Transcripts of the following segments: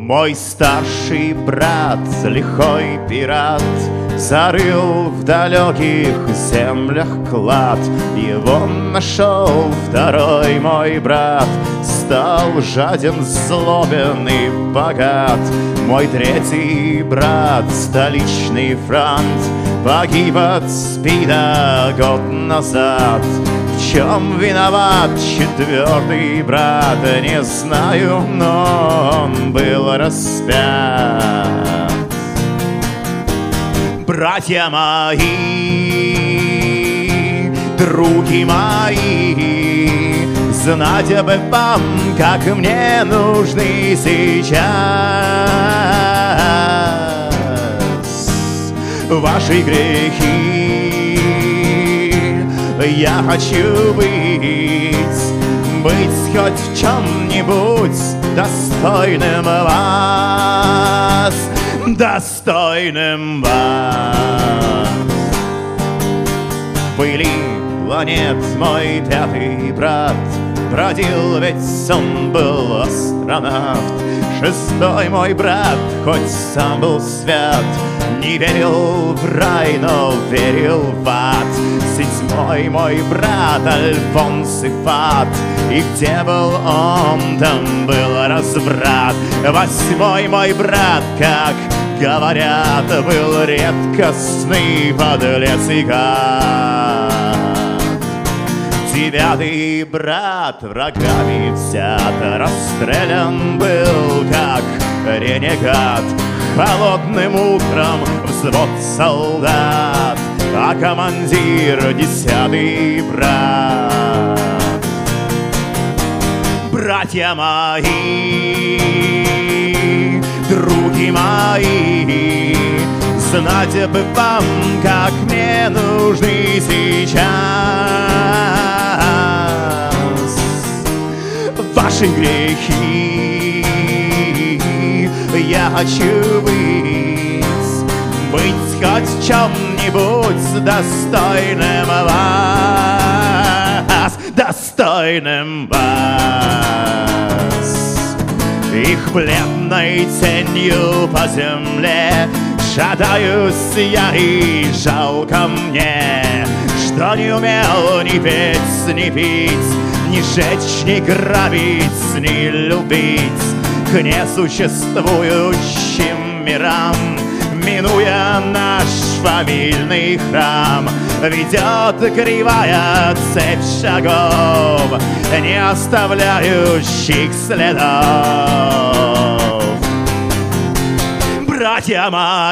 Мой старший брат, лихой пират, зарыл в далеких землях клад. Его нашел второй мой брат, стал жаден, злобен и богат. Мой третий брат, столичный франт, погиб от СПИДа год назад. В чем виноват четвертый брат, не знаю, но он был распят. Братья мои, други мои, знать бы вам, как мне нужны сейчас ваши грехи. Я хочу быть хоть в чем-нибудь достойным вас, достойным вас. Пыли планет мой пятый брат бродил, ведь он был астронавт. Шестой мой брат, хоть сам был свят, не верил в рай, но верил в ад. Седьмой мой брат, Альфонс Ифат, и где был он, там был разврат. Восьмой мой брат, как говорят, был редкостный подлец и гад. Девятый брат, врагами взят, расстрелян был, как ренегат. Холодным утром взвод солдат, а командир десятый брат. Братья мои, други мои, знать бы вам, как мне нужны сейчас ваши грехи. Я хочу быть хоть в чем-нибудь достойным вас, достойным вас. Их бледной тенью по земле шатаюсь я, и жалко мне, что не умел ни петь, ни пить, ни жечь, ни грабить, ни любить. К несуществующим мирам, минуя наш фамильный храм, ведет кривая цепь шагов, не оставляющих следов. Братья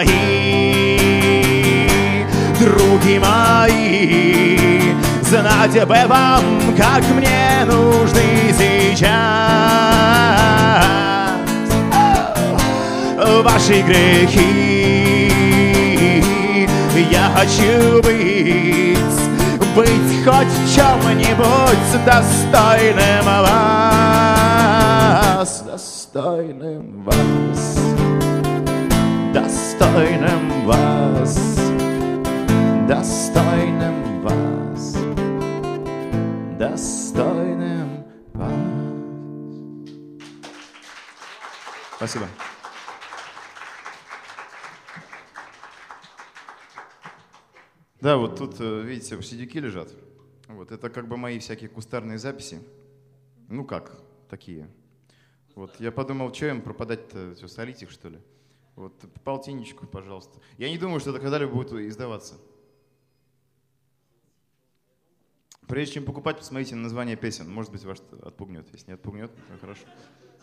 мои, други мои, знать бы вам, как мне нужны сейчас ваши грехи. Я хочу быть хоть в чем-нибудь достойным вас, достойным вас, достойным вас, достойным вас, достойным вас. Спасибо. Да, вот тут, видите, CD-ки лежат. Вот, это как бы мои всякие кустарные записи. Ну как, такие. Вот, я подумал, что им пропадать-то, что, солить их, что ли? Вот, по полтинничку, пожалуйста. Я не думаю, что это когда-либо будет издаваться. Прежде чем покупать, посмотрите на название песен. Может быть, вас отпугнет. Если не отпугнет, то хорошо.